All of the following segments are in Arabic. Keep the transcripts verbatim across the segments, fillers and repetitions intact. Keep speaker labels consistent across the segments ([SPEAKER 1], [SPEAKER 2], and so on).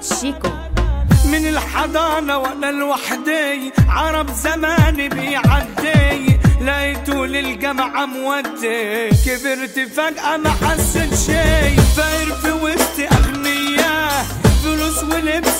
[SPEAKER 1] شيكو
[SPEAKER 2] من الحضانة وانا لوحدي، عرب زماني بيعدي، لقيته للجامعة مودي، كبرت فجأة ما حسيت شي، فاير في وسط أغنياء، فلوس ولبس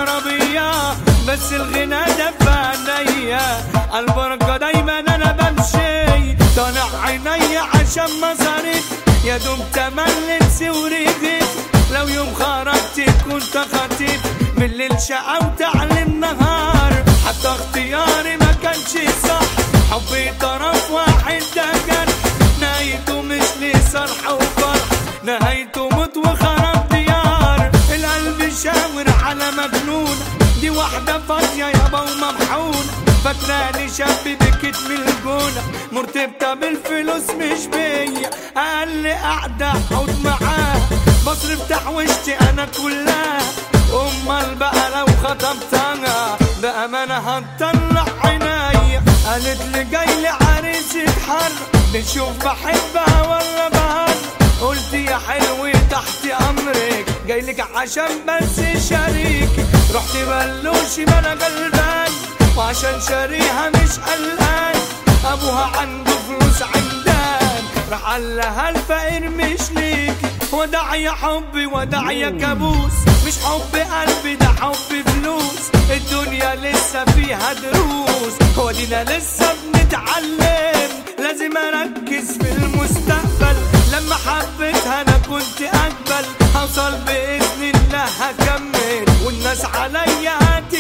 [SPEAKER 2] وعربية، بس الغنى ده في عينيا، البركة دايما انا بمشي، طالع عيني عشان مصاريف، يا دوب تملت وريدي، لو يوم خرجت كنت خطيب، بالليل شقاوت على النهار، حتى اختياري ما كانش صح، حبي طرف واحد ده جرح، نهايته مش لي صرح وفرح، نهايته موت وخرب ديار، القلب شاور على مجنون، دي واحدة فاضية يابا وممحونة، فاكراني شاب بكت من الجونة، مرتبطة بالفلوس مش بيا، قال لي قاعدة اقعد معاه، بصرف تحويشتي انا كلها، امال بقى لو خطبتها بأمانة هتطلع عينيا، قالت لي جاي لي عريس يتحرك، نشوف بحبها ولا بهر، قلت يا حلوة تحت امرك، جايلك عشان بس شريكي، رحت بلوشي ما انا غلبان، وعشان شاريها مش قلقان، ابوها عنده فلوس عمدان، راح قال لها الفقير مش ليكي، وداع يا حبي وداع يا كابوس، مش حب قلبي ده حب فلوس، الدنيا لسه فيها دروس، ودينا لسه بنتعلم، لازم اركز في المستقبل، لما حبيتها انا كنت اقبل، هوصل باذن الله هكمل، والناس عليا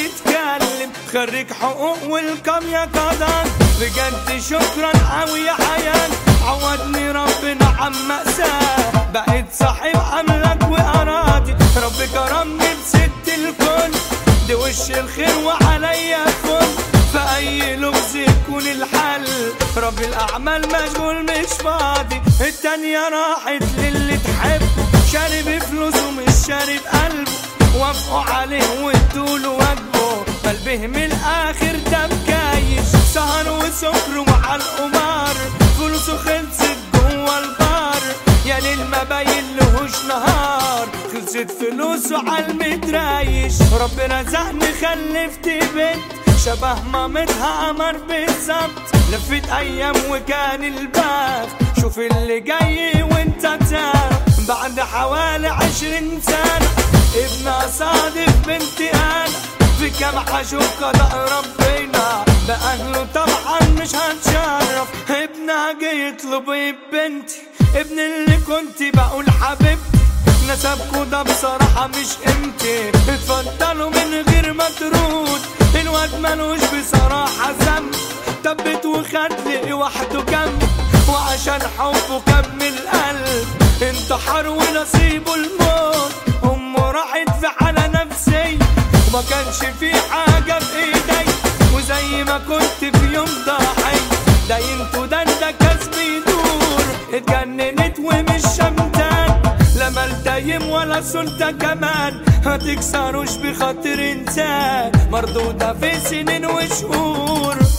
[SPEAKER 2] هتتكلم، خريج حقوق والكم يا قدر، بجد شكرا قوي يا حيان، عوضني ربنا عن مأساة، بقيت صاحب املاك واراضي، ربي كرمني بست الكل، دي وش الخير وعليا فل، في اي لغز يكون الحل، ربي الاعمال مشغول مش فاضي، التانية راحت للي تحبه، شارب فلوسه مش شارب قلبه، وافقوا عليه وادوله واجبه، قلبه من الاخر ده مكايش، سهر وسكر ومع القمار، فلوسه خلصت جوه البار، يا ليل ما باين لهوش نهار، خلصت فلوسه عالمترايش، ربنا رزقني خلفت بنت شبه مامتها قمر بالظبط، لفت ايام وكان البخت، شوف اللي جاي وانت تعرف، بعد حوالي عشرين سنة ابنها صادف بنتي انا، في كام حشوف قضاء ربنا، بأهله طبعا مش هتشرف، ابنها جاي يطلب بنتي، ابن اللي كنت بقول حبيبتي، نسبكوا ده بصراحة مش قيمتي، اتفضلوا من غير ما ترود، الواد ملوش بصراحة ذنب، تبت وخد لي وحده جنب، وعشان حبه كمل قلب، انتحر ونصيبه الموت، امه راحت في حالة نفسية، وما كانش في حاجة بايدي، وزي ما كنت في يوم ضحي، داينته ده ده كسب يدور، اتجننت ومش شمتان، لا مال دايم ولا سلطة كمان، هتكسروش بخاطر انسان، مردودة في سنين وشهور.